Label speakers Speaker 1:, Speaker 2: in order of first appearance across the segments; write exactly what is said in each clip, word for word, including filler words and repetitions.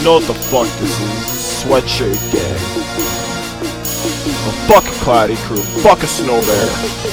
Speaker 1: know what the fuck this is. Sweatshirt gang. A fuck a Cloudy Crew. Fuck a Snow Bear.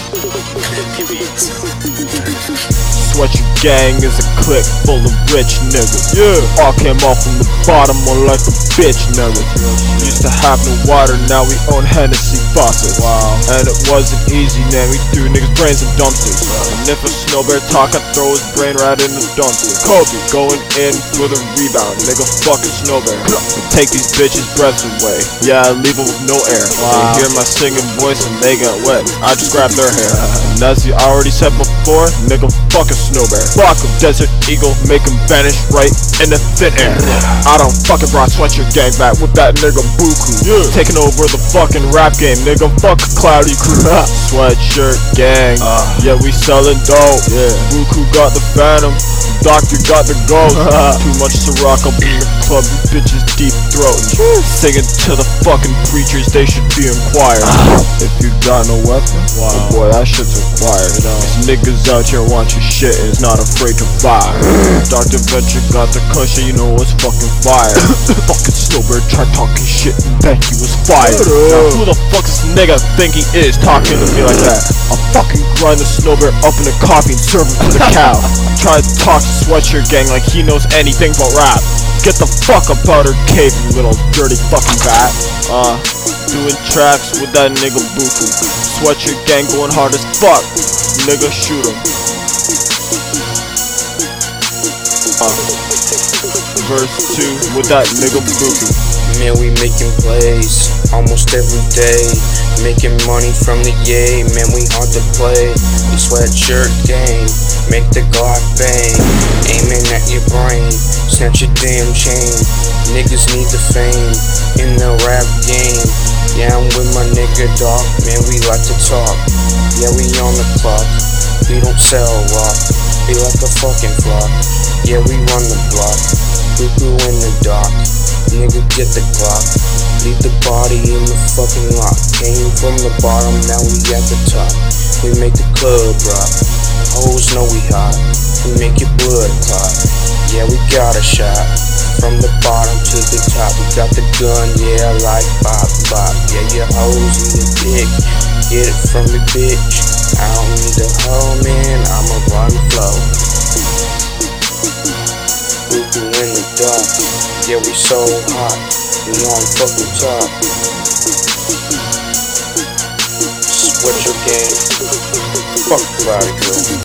Speaker 1: Sweatshirt gang is a clique full of rich niggas. Yeah. All came off from the bottom on like a bitch nigga. Used to have no water, now we own Hennessy faucets. Wow. And it wasn't easy, man. We threw niggas' brains in dumpsters. And if a Snow Bear talk, I throw his brain right in the dumpster. Kobe going in for the rebound. Nigga, fuck a Snow Bear. I take these bitches' breaths away. Yeah, I leave them with no air. Wow. They hear my singing voice and they get wet. I just grab their hair. And as you already said before, nigga, fuck a Snow Bear. Fuck a Desert Eagle, make him vanish right in the thin air. I don't fucking brought Sweatshirt gang back with that nigga Buku. Yeah. Taking over the fucking rap game, nigga, fuck a Cloudy Crew. Sweatshirt gang, uh, yeah, we selling dope. Yeah. Buku got the Phantom, Doctor got the Ghost. Too much Ciroc up in the club, you bitches deep throating. Singing to the fucking preachers, they should be in choir. If you got no weapon, wow, oh boy, that shit's required. You know? These niggas out here want your shit and is not afraid to buy. Doctor Venture got the cushion, you know it's fucking fire. Fucking Snow Bear try talking shit and bet he was fired. Now who the fuck is this nigga think he is talking to me like that? I'll fucking grind the Snow Bear up in a coffee and serve him to the cow. Try to talk to Sweatshirt gang like he knows anything but rap. Get the fuck up out her cave, you little dirty fucking bat. Uh, doing tracks with that nigga Buku. Sweatshirt gang going hard as fuck. Nigga, shoot him. Uh, verse two with that nigga Buku.
Speaker 2: Man, we making plays almost every day. Making money from the yay, man, we hard to play. We Sweatshirt gang, make the Glock bang. Aiming at your brain, snatch your damn chain. Niggas need the fame in the rap game. Yeah, I'm with my nigga Doc, man, we like to talk. Yeah, we on the clock, we don't sell rock. Be like a fucking flock, yeah, we run the block. Buku in the dock, nigga get the clock. Leave the body in the fucking lock. Came from the bottom, now we at the top. We make the club rock, hoes know we hot. We make your blood clot, yeah, we got a shot. From the bottom to the top, we got the gun, yeah, like bop bop. Yeah, your hoes in the dick, get it from the bitch. I don't need a hoe, man, I'ma run flow. Buku in the dark, yeah, we so hot, we on fucking top. Sweatshirt gang, fuck Cloudy Crew.